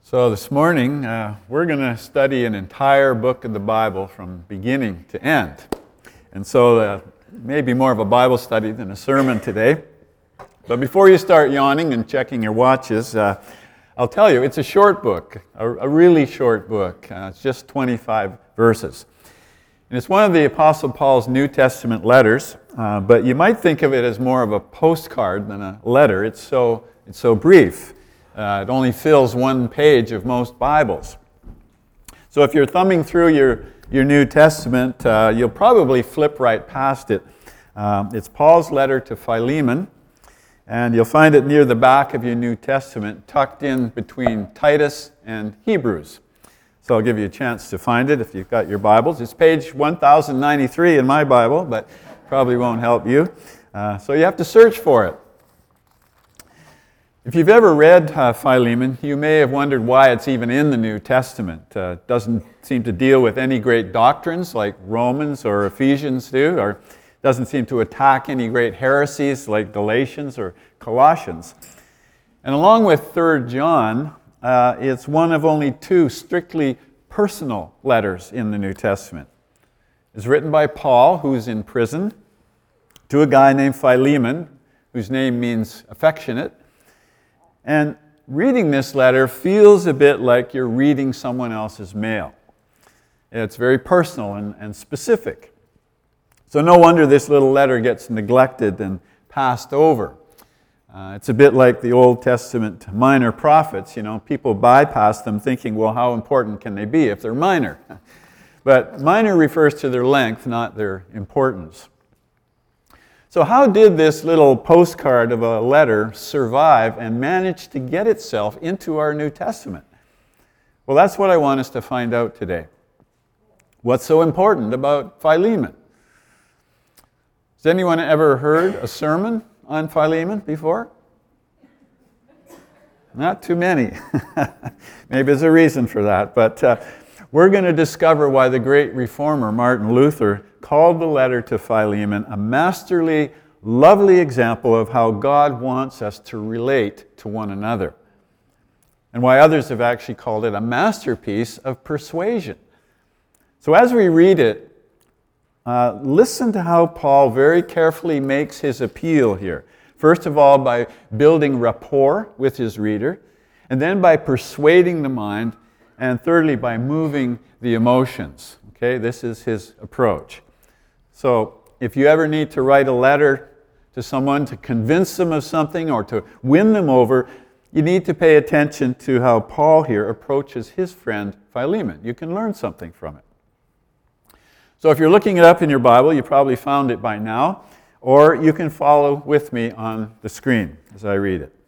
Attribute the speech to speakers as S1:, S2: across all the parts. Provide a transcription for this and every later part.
S1: So this morning, we're going to study an entire book of the Bible from beginning to end. And so maybe more of a Bible study than a sermon today. But before you start yawning and checking your watches, I'll tell you, it's a short book, a really short book. It's just 25 verses. And it's one of the Apostle Paul's New Testament letters, but you might think of it as more of a postcard than a letter. It's so brief. It only fills one page of most Bibles. So if you're thumbing through your New Testament, you'll probably flip right past it. It's Paul's letter to Philemon, and you'll find it near the back of your New Testament, tucked in between Titus and Hebrews. So I'll give you a chance to find it if you've got your Bibles. It's page 1093 in my Bible, but probably won't help you. So you have to search for it. If you've ever read Philemon, you may have wondered why it's even in the New Testament. It doesn't seem to deal with any great doctrines like Romans or Ephesians do, or doesn't seem to attack any great heresies like Galatians or Colossians. And along with 3 John, it's one of only two strictly personal letters in the New Testament. It's written by Paul, who's in prison, to a guy named Philemon, whose name means affectionate. And reading this letter feels a bit like you're reading someone else's mail. It's very personal and specific. So no wonder this little letter gets neglected and passed over. It's a bit like the Old Testament minor prophets. You know, people bypass them thinking, well, how important can they be if they're minor? But minor refers to their length, not their importance. So how did this little postcard of a letter survive and manage to get itself into our New Testament? Well, that's what I want us to find out today. What's so important about Philemon? Has anyone ever heard a sermon on Philemon before? Not too many. Maybe there's a reason for that, but we're going to discover why the great reformer Martin Luther called the letter to Philemon a masterly, lovely example of how God wants us to relate to one another, and why others have actually called it a masterpiece of persuasion. So as we read it, listen to how Paul very carefully makes his appeal here. First of all, by building rapport with his reader, and then by persuading the mind, and thirdly, by moving the emotions. Okay, this is his approach. So if you ever need to write a letter to someone to convince them of something or to win them over, you need to pay attention to how Paul here approaches his friend Philemon. You can learn something from it. So if you're looking it up in your Bible, you probably found it by now, or you can follow with me on the screen as I read it.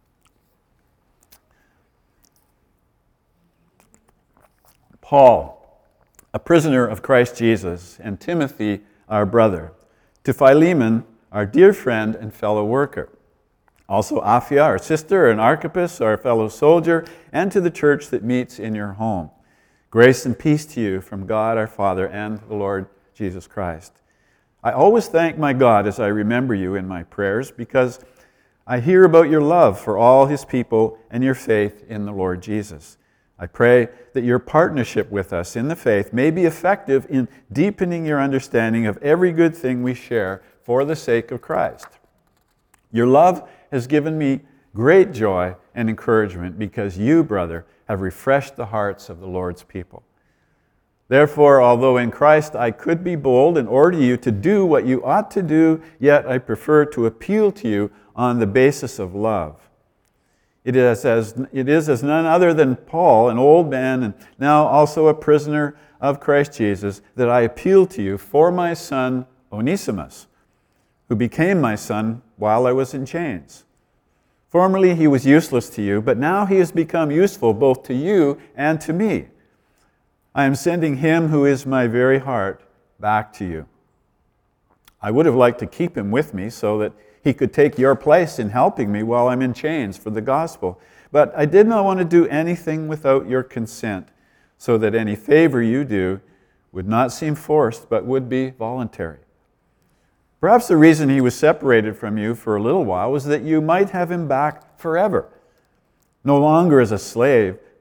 S1: Paul, a prisoner of Christ Jesus, and Timothy, our brother, to Philemon, our dear friend and fellow worker. Also Apphia, our sister, and Archippus, our fellow soldier, and to the church that meets in your home. Grace and peace to you from God our Father and the Lord Jesus Christ. I always thank my God as I remember you in my prayers, because I hear about your love for all His people and your faith in the Lord Jesus. I pray that your partnership with us in the faith may be effective in deepening your understanding of every good thing we share for the sake of Christ. Your love has given me great joy and encouragement, because you, brother, have refreshed the hearts of the Lord's people. Therefore, although in Christ I could be bold and order you to do what you ought to do, yet I prefer to appeal to you on the basis of love. It is as none other than Paul, an old man and now also a prisoner of Christ Jesus, that I appeal to you for my son Onesimus, who became my son while I was in chains. Formerly he was useless to you, but now he has become useful both to you and to me. I am sending him who is my very heart back to you. I would have liked to keep him with me so that he could take your place in helping me while I'm in chains for the gospel. But I did not want to do anything without your consent, so that any favor you do would not seem forced, but would be voluntary. Perhaps the reason he was separated from you for a little while was that you might have him back forever, no longer as a slave,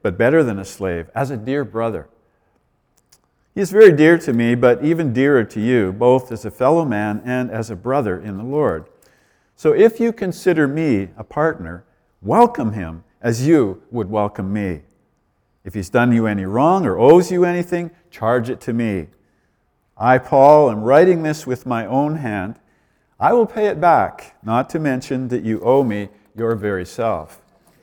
S1: but better than a slave, as a dear brother. He is very dear to me, but even dearer to you, both as a fellow man and as a brother in the Lord. So if you consider me a partner, welcome him as you would welcome me. If he's done you any wrong or owes you anything, charge it to me. I, Paul, am writing this with my own hand. I will pay it back, not to mention that you owe me your very self.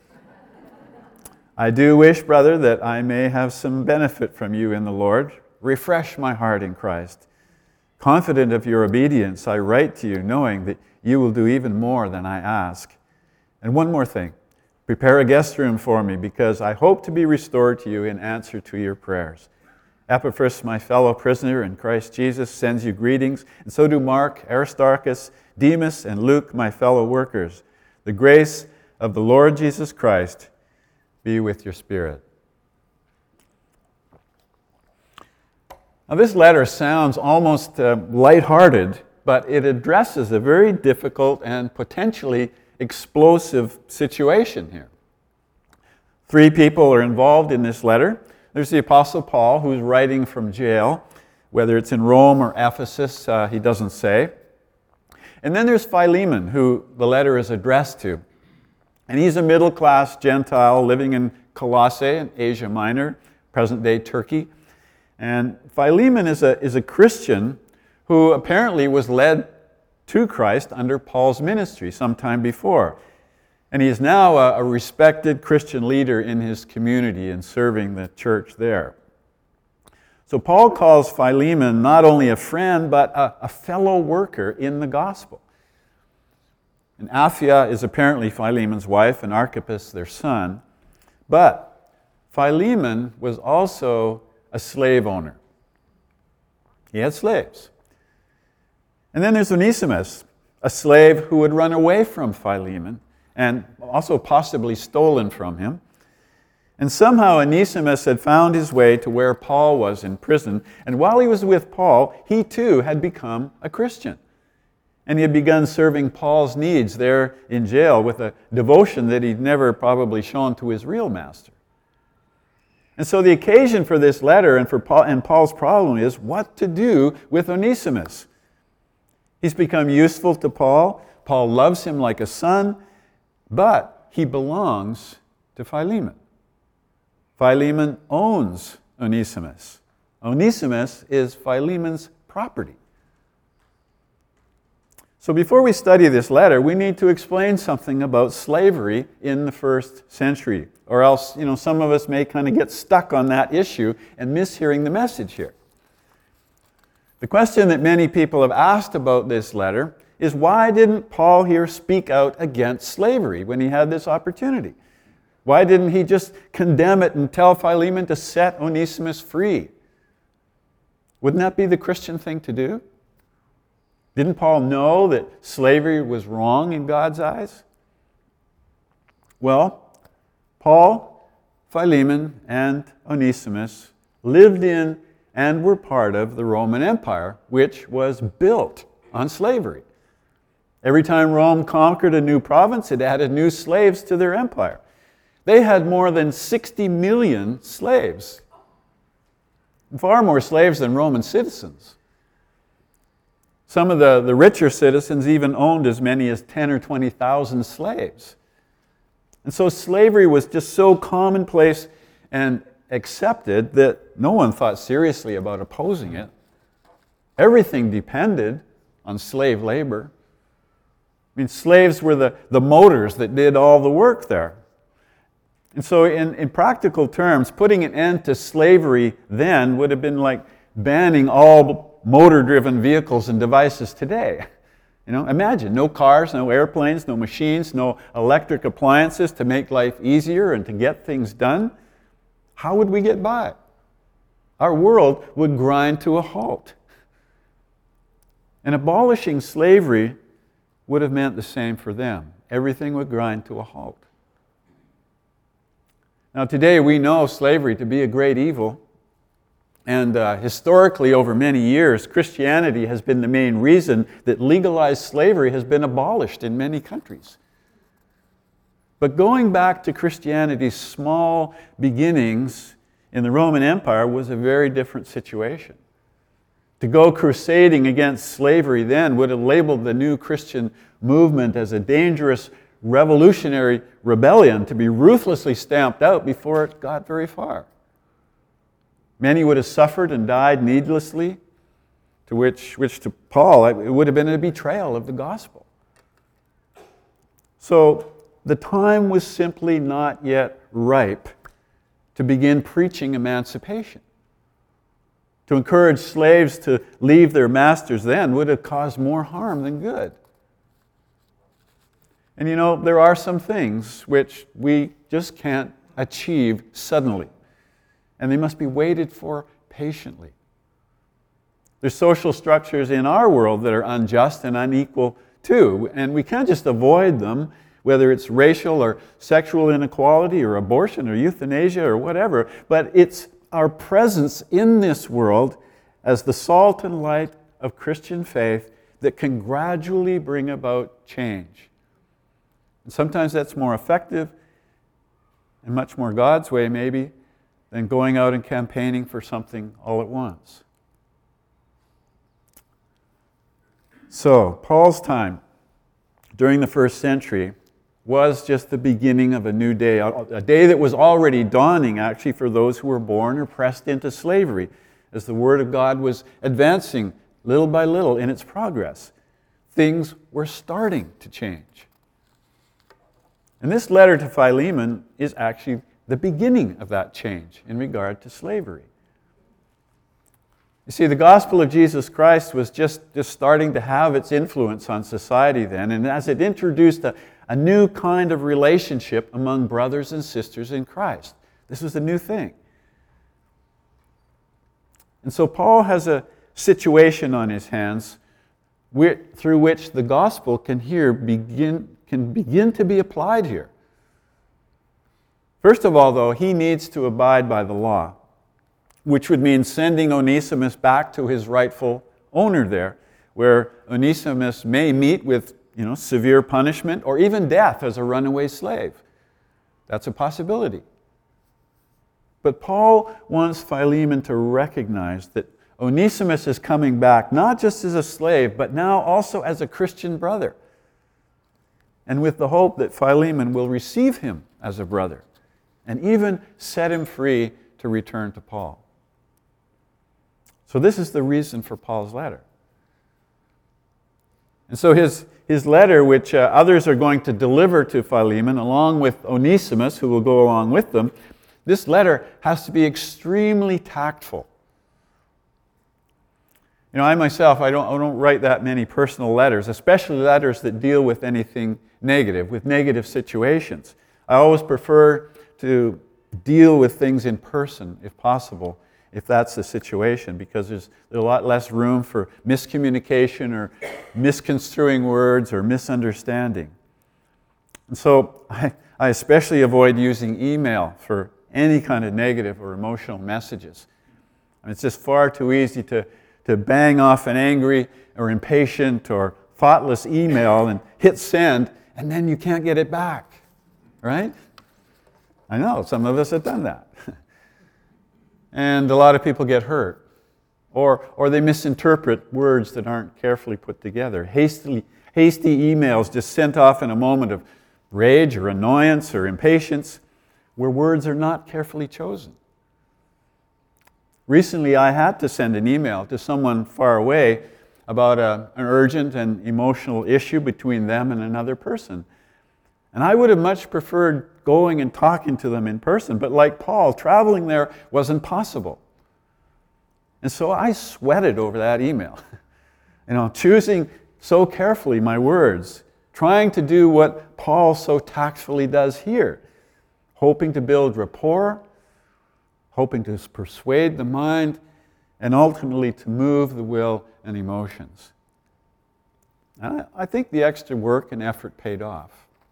S1: I do wish, brother, that I may have some benefit from you in the Lord. Refresh my heart in Christ. Confident of your obedience, I write to you, knowing that you will do even more than I ask. And one more thing. Prepare a guest room for me, because I hope to be restored to you in answer to your prayers. Epaphras, my fellow prisoner in Christ Jesus, sends you greetings, and so do Mark, Aristarchus, Demas, and Luke, my fellow workers. The grace of the Lord Jesus Christ be with your spirit. Now, this letter sounds almost lighthearted, but it addresses a very difficult and potentially explosive situation here. 3 people are involved in this letter. There's the Apostle Paul, who's writing from jail, whether it's in Rome or Ephesus, he doesn't say. And then there's Philemon, who the letter is addressed to. And he's a middle-class Gentile living in Colossae in Asia Minor, present-day Turkey. And Philemon is a Christian who apparently was led to Christ under Paul's ministry sometime before. And he is now a respected Christian leader in his community and serving the church there. So Paul calls Philemon not only a friend, but a fellow worker in the gospel. And Apphia is apparently Philemon's wife, and Archippus their son. But Philemon was also a slave owner. He had slaves. And then there's Onesimus, a slave who had run away from Philemon and also possibly stolen from him. And somehow Onesimus had found his way to where Paul was in prison. And while he was with Paul, he too had become a Christian. And he had begun serving Paul's needs there in jail with a devotion that he'd never probably shown to his real master. And so the occasion for this letter and for Paul's problem is what to do with Onesimus. He's become useful to Paul. Paul loves him like a son, but he belongs to Philemon. Philemon owns Onesimus. Onesimus is Philemon's property. So before we study this letter, we need to explain something about slavery in the first century, or else, some of us may kind of get stuck on that issue and miss hearing the message here. The question that many people have asked about this letter is, why didn't Paul here speak out against slavery when he had this opportunity? Why didn't he just condemn it and tell Philemon to set Onesimus free? Wouldn't that be the Christian thing to do? Didn't Paul know that slavery was wrong in God's eyes? Well, Paul, Philemon, and Onesimus lived in and were part of the Roman Empire, which was built on slavery. Every time Rome conquered a new province, it added new slaves to their empire. They had more than 60 million slaves, far more slaves than Roman citizens. Some of the richer citizens even owned as many as 10 or 20,000 slaves. And so slavery was just so commonplace and accepted that no one thought seriously about opposing it. Everything depended on slave labor. I mean, slaves were the motors that did all the work there. And so in practical terms, putting an end to slavery then would have been like banning all motor-driven vehicles and devices today. Imagine, no cars, no airplanes, no machines, no electric appliances to make life easier and to get things done. How would we get by? Our world would grind to a halt. And abolishing slavery would have meant the same for them. Everything would grind to a halt. Now today we know slavery to be a great evil. And historically, over many years, Christianity has been the main reason that legalized slavery has been abolished in many countries. But going back to Christianity's small beginnings in the Roman Empire was a very different situation. To go crusading against slavery then would have labeled the new Christian movement as a dangerous revolutionary rebellion to be ruthlessly stamped out before it got very far. Many would have suffered and died needlessly, to which to Paul it would have been a betrayal of the gospel. So the time was simply not yet ripe to begin preaching emancipation. To encourage slaves to leave their masters then would have caused more harm than good. And you know, there are some things which we just can't achieve suddenly, and they must be waited for patiently. There's social structures in our world that are unjust and unequal too, and we can't just avoid them, whether it's racial or sexual inequality or abortion or euthanasia or whatever, but it's our presence in this world as the salt and light of Christian faith that can gradually bring about change. And sometimes that's more effective and much more God's way maybe than going out and campaigning for something all at once. So, Paul's time during the first century was just the beginning of a new day, a day that was already dawning actually for those who were born or pressed into slavery as the Word of God was advancing little by little in its progress. Things were starting to change. And this letter to Philemon is actually the beginning of that change in regard to slavery. You see, the gospel of Jesus Christ was just starting to have its influence on society then, and as it introduced a new kind of relationship among brothers and sisters in Christ. This was a new thing. And so Paul has a situation on his hands through which the gospel can begin to be applied here. First of all, though, he needs to abide by the law, which would mean sending Onesimus back to his rightful owner there, where Onesimus may meet with severe punishment or even death as a runaway slave. That's a possibility. But Paul wants Philemon to recognize that Onesimus is coming back not just as a slave, but now also as a Christian brother, and with the hope that Philemon will receive him as a brother and even set him free to return to Paul. So this is the reason for Paul's letter. And so his letter, which others are going to deliver to Philemon, along with Onesimus, who will go along with them, this letter has to be extremely tactful. I myself, I don't write that many personal letters, especially letters that deal with anything negative, with negative situations. I always prefer to deal with things in person, if possible, if that's the situation, because there's a lot less room for miscommunication or misconstruing words or misunderstanding. And so I especially avoid using email for any kind of negative or emotional messages. It's just far too easy to bang off an angry or impatient or thoughtless email and hit send, and then you can't get it back, right? I know, some of us have done that. And a lot of people get hurt. Or they misinterpret words that aren't carefully put together. Hasty emails just sent off in a moment of rage or annoyance or impatience where words are not carefully chosen. Recently, I had to send an email to someone far away about an urgent and emotional issue between them and another person. And I would have much preferred going and talking to them in person, but like Paul, traveling there wasn't possible. And so I sweated over that email, choosing so carefully my words, trying to do what Paul so tactfully does here, hoping to build rapport, hoping to persuade the mind, and ultimately to move the will and emotions. And I think the extra work and effort paid off.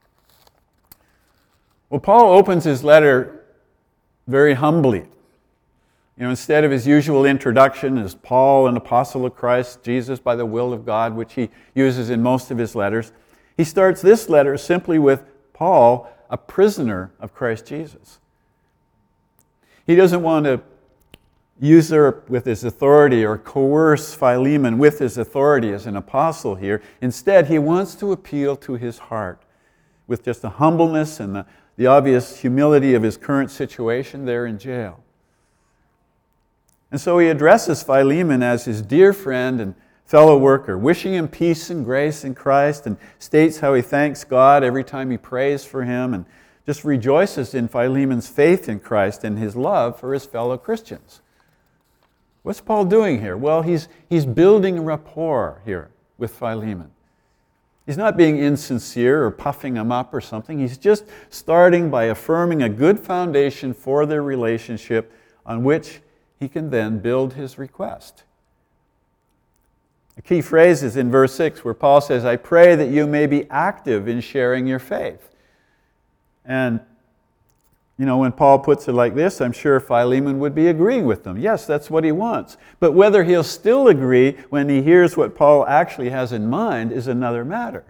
S1: Well, Paul opens his letter very humbly. Instead of his usual introduction as Paul, an apostle of Christ, Jesus by the will of God, which he uses in most of his letters, he starts this letter simply with Paul, a prisoner of Christ Jesus. He doesn't want to usurp with his authority or coerce Philemon with his authority as an apostle here. Instead, he wants to appeal to his heart with just the humbleness and the obvious humility of his current situation there in jail. And so he addresses Philemon as his dear friend and fellow worker, wishing him peace and grace in Christ, and states how he thanks God every time he prays for him and just rejoices in Philemon's faith in Christ and his love for his fellow Christians. What's Paul doing here? Well, he's building a rapport here with Philemon. He's not being insincere or puffing him up or something. He's just starting by affirming a good foundation for their relationship on which he can then build his request. The key phrase is in verse 6 where Paul says, I pray that you may be active in sharing your faith. And when Paul puts it like this, I'm sure Philemon would be agreeing with them. Yes, that's what he wants. But whether he'll still agree when he hears what Paul actually has in mind is another matter.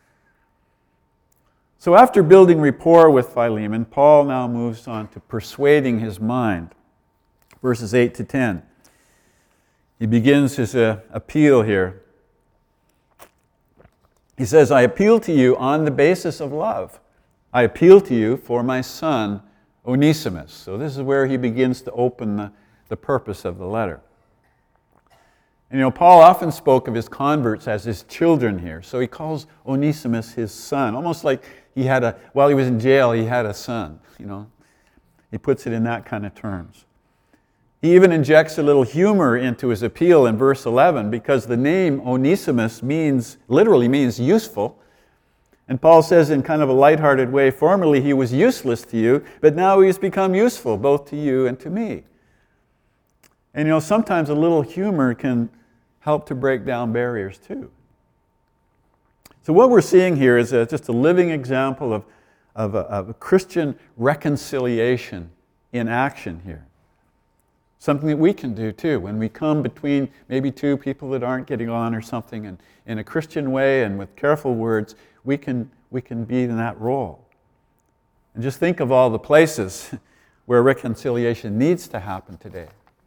S1: So after building rapport with Philemon, Paul now moves on to persuading his mind. Verses 8 to 10. He begins his appeal here. He says, I appeal to you on the basis of love. I appeal to you for my son, Onesimus. So this is where he begins to open the purpose of the letter. And Paul often spoke of his converts as his children here. So he calls Onesimus his son. Almost like while he was in jail, he had a son. He puts it in that kind of terms. He even injects a little humor into his appeal in verse 11 because the name Onesimus literally means useful. And Paul says in kind of a lighthearted way, formerly he was useless to you, but now he has become useful both to you and to me. And sometimes a little humor can help to break down barriers too. So what we're seeing here is just a living example of a Christian reconciliation in action here. Something that we can do too. When we come between maybe two people that aren't getting on or something, and in a Christian way and with careful words, we can be in that role. And just think of all the places where reconciliation needs to happen today.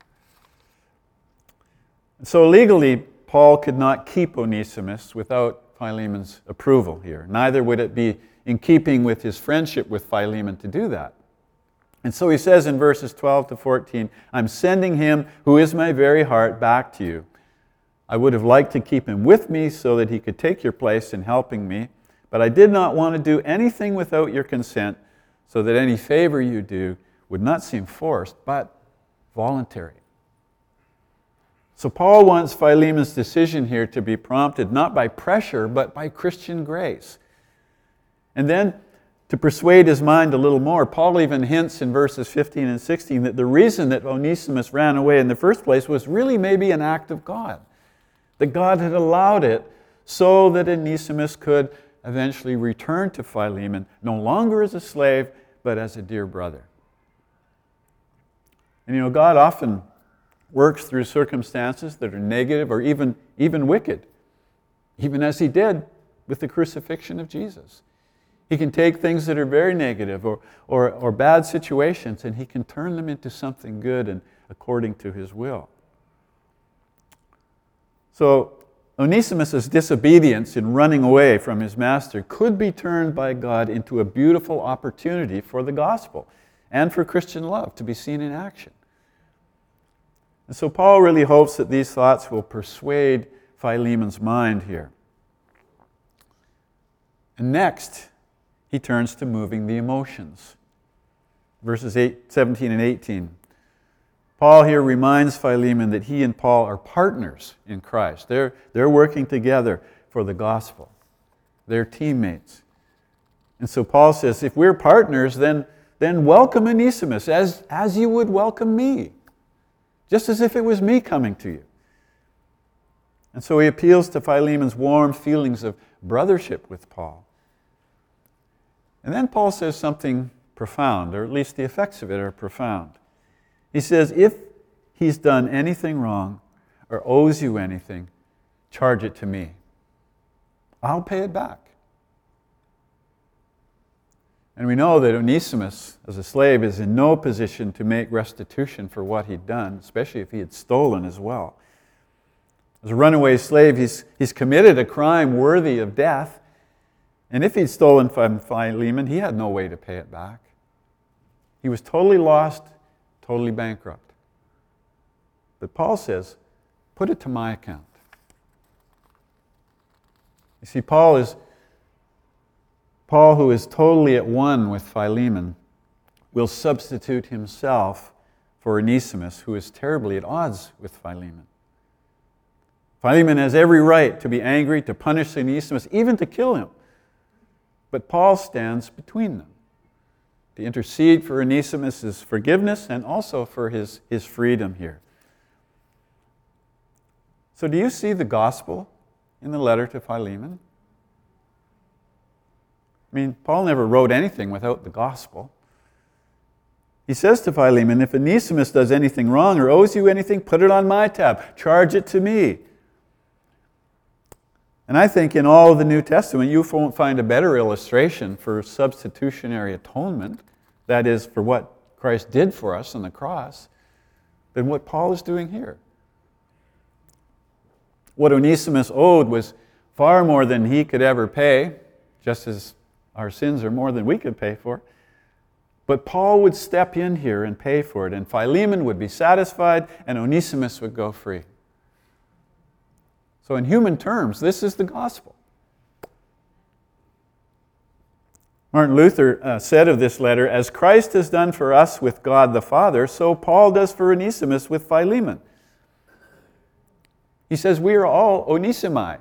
S1: So legally, Paul could not keep Onesimus without Philemon's approval here. Neither would it be in keeping with his friendship with Philemon to do that. And so he says in verses 12 to 14, I'm sending him who is my very heart back to you. I would have liked to keep him with me so that he could take your place in helping me, but I did not want to do anything without your consent so that any favor you do would not seem forced, but voluntary. So Paul wants Philemon's decision here to be prompted not by pressure, but by Christian grace. And then to persuade his mind a little more, Paul even hints in verses 15 and 16 that the reason that Onesimus ran away in the first place was really maybe an act of God. That God had allowed it so that Onesimus could eventually return to Philemon, no longer as a slave, but as a dear brother. And God often works through circumstances that are negative or even wicked, even as he did with the crucifixion of Jesus. He can take things that are very negative or bad situations, and he can turn them into something good and according to his will. So Onesimus' disobedience in running away from his master could be turned by God into a beautiful opportunity for the gospel and for Christian love to be seen in action. And so Paul really hopes that these thoughts will persuade Philemon's mind here. And next, he turns to moving the emotions. Verses 17 and 18. Paul here reminds Philemon that he and Paul are partners in Christ. They're working together for the gospel. They're teammates. And so Paul says, if we're partners, then welcome Onesimus as you would welcome me. Just as if it was me coming to you. And so he appeals to Philemon's warm feelings of brothership with Paul. And then Paul says something profound, or at least the effects of it are profound. He says, if he's done anything wrong or owes you anything, charge it to me. I'll pay it back. And we know that Onesimus, as a slave, is in no position to make restitution for what he'd done, especially if he had stolen as well. As a runaway slave, he's committed a crime worthy of death. And if he'd stolen from Philemon, he had no way to pay it back. He was totally lost, totally bankrupt. But Paul says, put it to my account. You see, Paul, who is totally at one with Philemon, will substitute himself for Onesimus, who is terribly at odds with Philemon. Philemon has every right to be angry, to punish Onesimus, even to kill him. But Paul stands between them to intercede for Onesimus' forgiveness and also for his freedom here. So do you see the gospel in the letter to Philemon? I mean, Paul never wrote anything without the gospel. He says to Philemon, if Onesimus does anything wrong or owes you anything, put it on my tab. Charge it to me. And I think in all of the New Testament, you won't find a better illustration for substitutionary atonement, that is, for what Christ did for us on the cross, than what Paul is doing here. What Onesimus owed was far more than he could ever pay, just as our sins are more than we could pay for. But Paul would step in here and pay for it, and Philemon would be satisfied, and Onesimus would go free. So in human terms, this is the gospel. Martin Luther said of this letter, as Christ has done for us with God the Father, so Paul does for Onesimus with Philemon. He says, we are all Onesimi.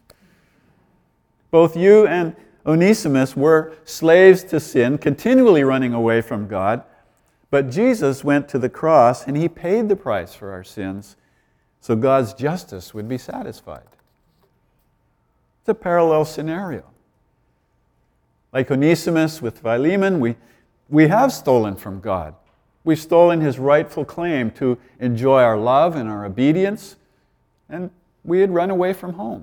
S1: Both you and Onesimus were slaves to sin, continually running away from God, but Jesus went to the cross and he paid the price for our sins so God's justice would be satisfied. It's a parallel scenario. Like Onesimus with Philemon, we have stolen from God. We've stolen his rightful claim to enjoy our love and our obedience, and we had run away from home.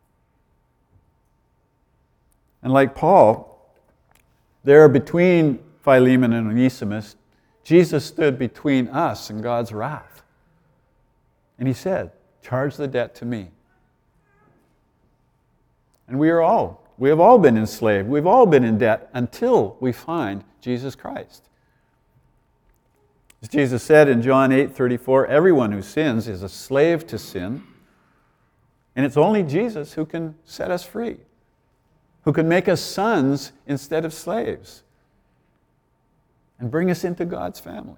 S1: And like Paul, there between Philemon and Onesimus, Jesus stood between us and God's wrath. And he said, charge the debt to me. And we have all been enslaved. We've all been in debt until we find Jesus Christ. As Jesus said in John 8:34, everyone who sins is a slave to sin. And it's only Jesus who can set us free, who can make us sons instead of slaves, and bring us into God's family.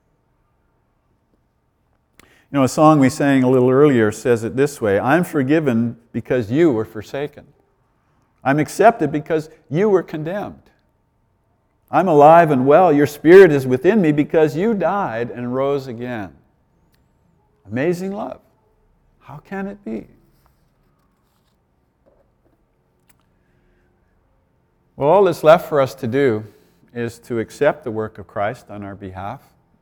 S1: You know, a song we sang a little earlier says it this way, I'm forgiven because you were forsaken. I'm accepted because you were condemned. I'm alive and well. Your spirit is within me because you died and rose again. Amazing love. How can it be? Well, all that's left for us to do is to accept the work of Christ on our behalf.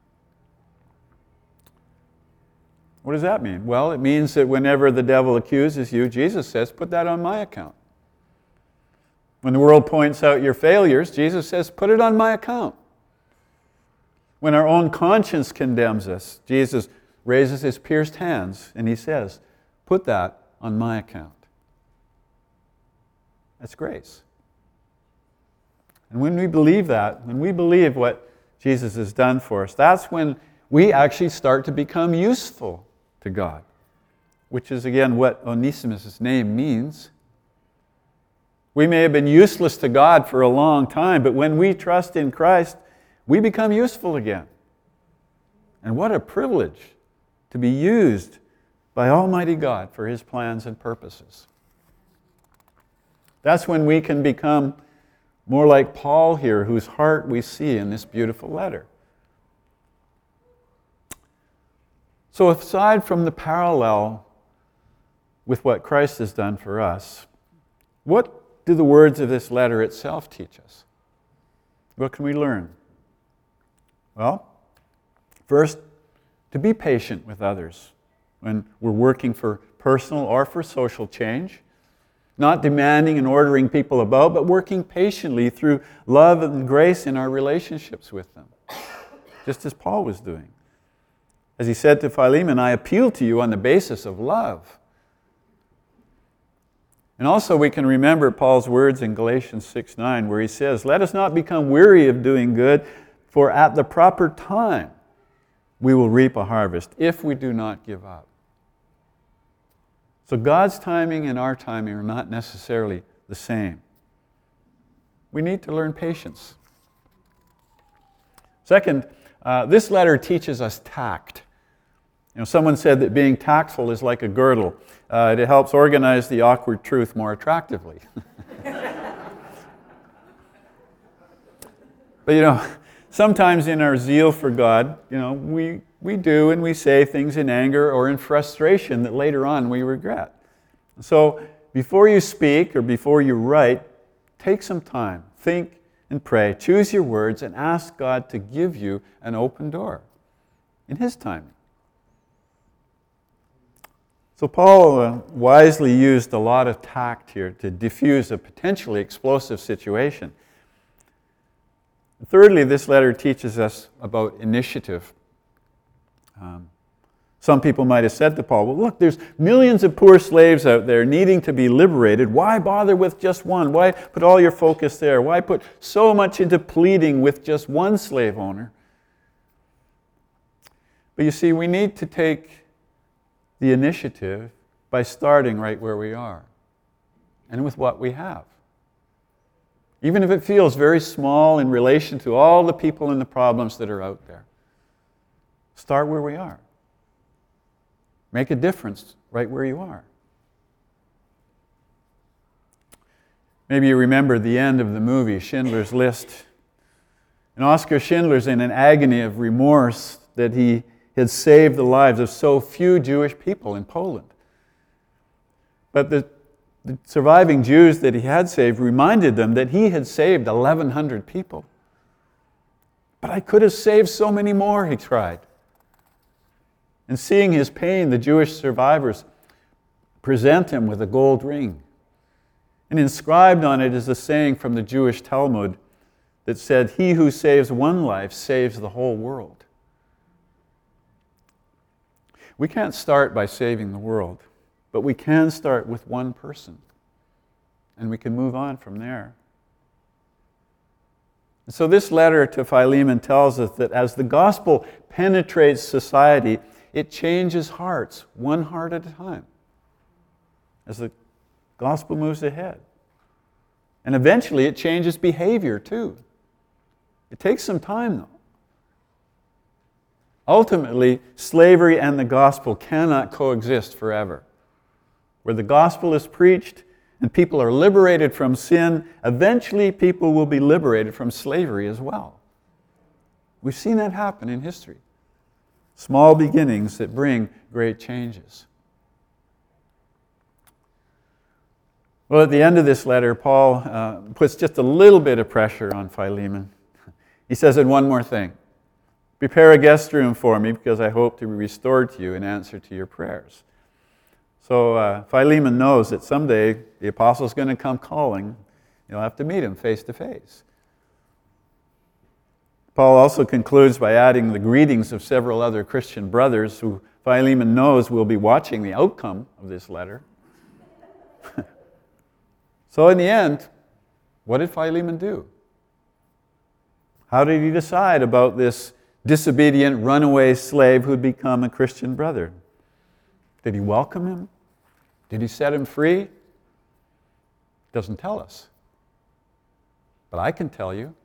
S1: What does that mean? Well, it means that whenever the devil accuses you, Jesus says, put that on my account. When the world points out your failures, Jesus says, put it on my account. When our own conscience condemns us, Jesus raises his pierced hands and he says, put that on my account. That's grace. And when we believe that, when we believe what Jesus has done for us, that's when we actually start to become useful to God, which is again what Onesimus' name means. We may have been useless to God for a long time, but when we trust in Christ, we become useful again. And what a privilege to be used by Almighty God for his plans and purposes. That's when we can become more like Paul here, whose heart we see in this beautiful letter. So aside from the parallel with what Christ has done for us, what do the words of this letter itself teach us? What can we learn? Well, first, to be patient with others when we're working for personal or for social change. not demanding and ordering people about, but working patiently through love and grace in our relationships with them, just as Paul was doing. As he said to Philemon, I appeal to you on the basis of love. And also we can remember Paul's words in Galatians 6:9, where he says, let us not become weary of doing good, for at the proper time we will reap a harvest if we do not give up. So God's timing and our timing are not necessarily the same. We need to learn patience. Second, this letter teaches us tact. Someone said that being tactful is like a girdle. It helps organize the awkward truth more attractively. But sometimes in our zeal for God, we do and we say things in anger or in frustration that later on we regret. So before you speak or before you write, take some time, think and pray, choose your words and ask God to give you an open door in His timing. So Paul wisely used a lot of tact here to diffuse a potentially explosive situation. Thirdly, this letter teaches us about initiative. Some people might have said to Paul, well, look, there's millions of poor slaves out there needing to be liberated. Why bother with just one? Why put all your focus there? Why put so much into pleading with just one slave owner? But you see, we need to take the initiative by starting right where we are and with what we have. Even if it feels very small in relation to all the people and the problems that are out there. Start where we are. Make a difference right where you are. Maybe you remember the end of the movie, Schindler's List. And Oskar Schindler's in an agony of remorse that he had saved the lives of so few Jewish people in Poland. But the surviving Jews that he had saved reminded them that he had saved 1,100 people. But I could have saved so many more, he cried. And seeing his pain, the Jewish survivors present him with a gold ring. And inscribed on it is a saying from the Jewish Talmud that said, he who saves one life saves the whole world. We can't start by saving the world, but we can start with one person, and we can move on from there. And so this letter to Philemon tells us that as the gospel penetrates society, it changes hearts, one heart at a time, as the gospel moves ahead. And eventually it changes behavior too. It takes some time though. Ultimately, slavery and the gospel cannot coexist forever. Where the gospel is preached and people are liberated from sin, eventually people will be liberated from slavery as well. We've seen that happen in history. Small beginnings that bring great changes. Well, at the end of this letter, Paul puts just a little bit of pressure on Philemon. He says, and one more thing. Prepare a guest room for me because I hope to be restored to you in answer to your prayers. So Philemon knows that someday the apostle's going to come calling. You'll have to meet him face to face. Paul also concludes by adding the greetings of several other Christian brothers who Philemon knows will be watching the outcome of this letter. So in the end, what did Philemon do? How did he decide about this disobedient runaway slave who'd become a Christian brother? Did he welcome him? Did he set him free? Doesn't tell us. But I can tell you.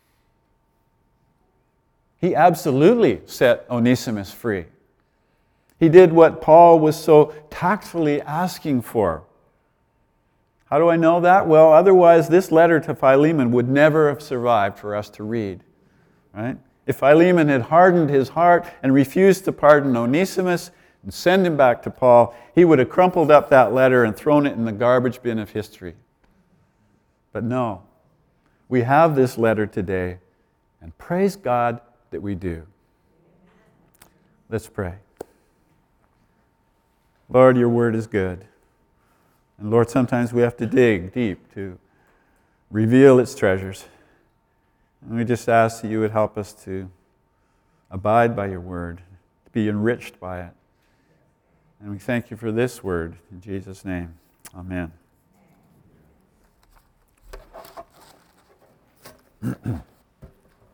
S1: He absolutely set Onesimus free. He did what Paul was so tactfully asking for. How do I know that? Well, otherwise this letter to Philemon would never have survived for us to read. Right? If Philemon had hardened his heart and refused to pardon Onesimus and send him back to Paul, he would have crumpled up that letter and thrown it in the garbage bin of history. But no, we have this letter today, and praise God that we do. Let's pray. Lord, your word is good. And Lord, sometimes we have to dig deep to reveal its treasures. And we just ask that you would help us to abide by your word, to be enriched by it. And we thank you for this word. In Jesus' name, amen.